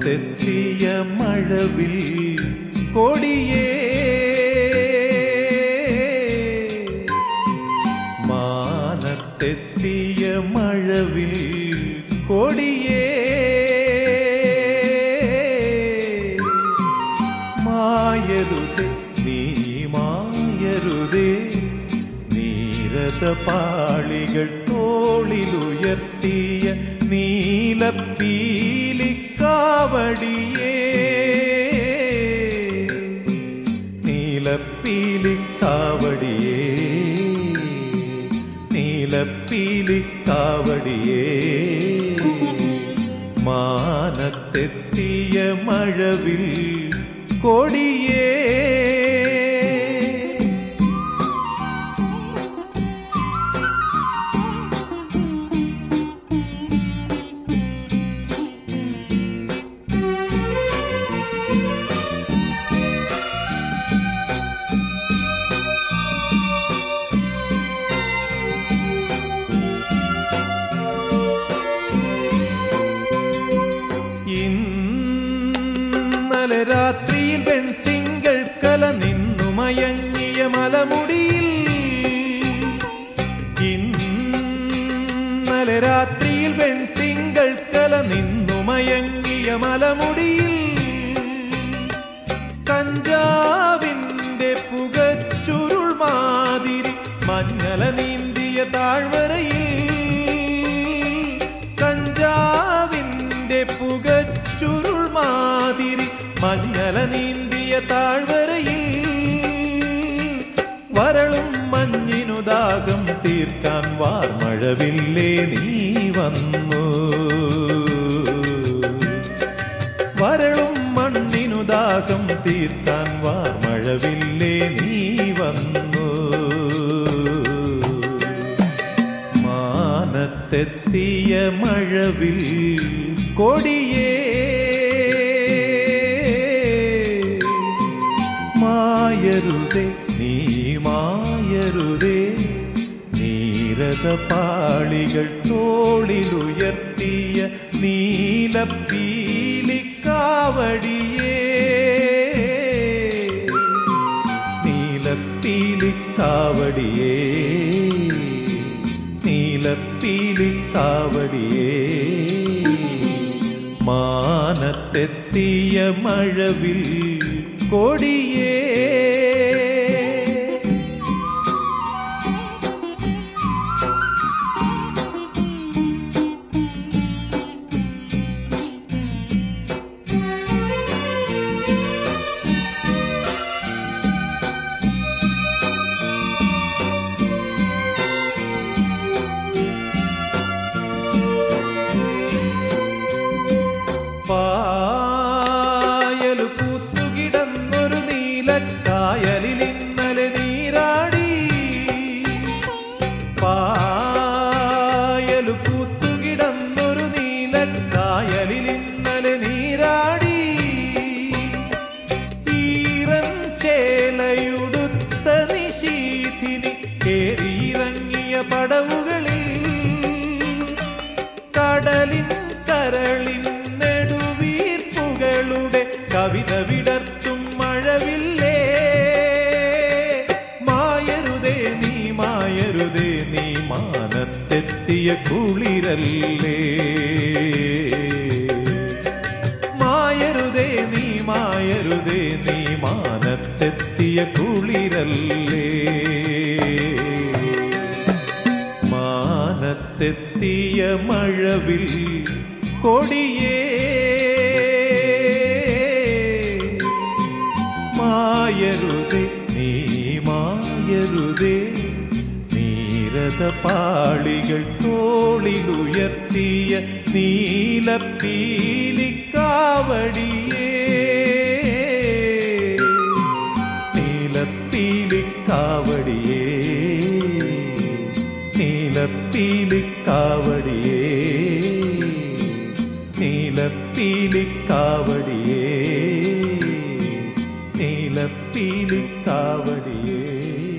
മാനത്തെത്തിയ മഴവിൽ കൊടിയേ, മാനത്തെത്തിയ മഴവിൽ കൊടിയേ, മായരുതേ നീ മായരുതേ, നീരതപാളികൾ തോളിലുയർത്തിയ നീലപ്പീലിക്കാവടിയേ, നീലപ്പീലിക്കാവടിയേ, നീലപ്പീലിക്കാവടിയേ, മാനത്തെത്തിയ മഴവിൽ കൊടിയേ. ഇന്നലെ രാത്രിയിൽ പെൺതിങ്കൾ കല നിന്നു മയങ്ങിയ മലമുടിയിൽ, ഇന്നലെ രാത്രിയിൽ പെൺതിങ്കൾ കല നിന്നു മയങ്ങിയ മലമുടിയിൽ, കഞ്ചാവിന്റെ പുകച്ചുരുൾ മാതിരി മഞ്ഞല നീന്തിയ താഴ്വരയിൽ, കഞ്ചാവിന്റെ പുകച്ചുരുൾ മാതിരി മഞ്ഞല നീന്തിയ താഴ്വരയിൽ, വരളും മഞ്ഞിനു ദാഹം തീർക്കാൻ വാർമഴവില്ലേ നീ വന്നു, വരളും മണ്ണിനു ദാഹം തീർക്കാൻ വാർമഴവില്ലേ നീ വന്നു, മാനത്തെത്തിയ മഴവിൽ കൊടിയേ, മായരുതേ നീ മായരുതേ, നീരതപാളികൾ തോളിലുയർത്തിയ നീലപ്പീലിക്കാവടിയേ, നീലപ്പീലിക്കാവടിയേ, നീലപ്പീലിക്കാവടിയേ, മാനത്തെത്തിയ മഴവിൽ കൊടിയേ. പായലു പൂത്തുകിടന്നൊരു നീലക്കായലിൽ ഇന്നലെ നീരാടി, പായലു പൂത്തുകിടന്നൊരു നീലക്കായലിൽ ഇന്നലെ നീരാടി, ഈറൻ ചേലയുടുത്ത നിശീഥിനി കേറിയിറങ്ങിയ പടവുകളിൽ, കടലിൻ കരളിൻ കവിത വിടർത്തും മഴവില്ലേ, മായരുതേ നീ മായരുതേ, നീ മാനത്തെത്തിയ കുളിരല്ലേ, മായരുതേ നീ മായരുതേ, നീ മാനത്തെത്തിയ കുളിരല്ലേ, മാനത്തെത്തിയ മഴവിൽ കൊടിയേ, മായരുതേ നീ മായരുതേ, നീരതപാളികൾ തോളിലുയർത്തിയ നീലപ്പീലിക്കാവടിയേ, നീലപ്പീലിക്കാവടിയേ, നീലപ്പീലിക്കാവടിയേ, നീലപ്പീലിക്കാവടിയേ, നീലപ്പീലിക്കാവടിയേ.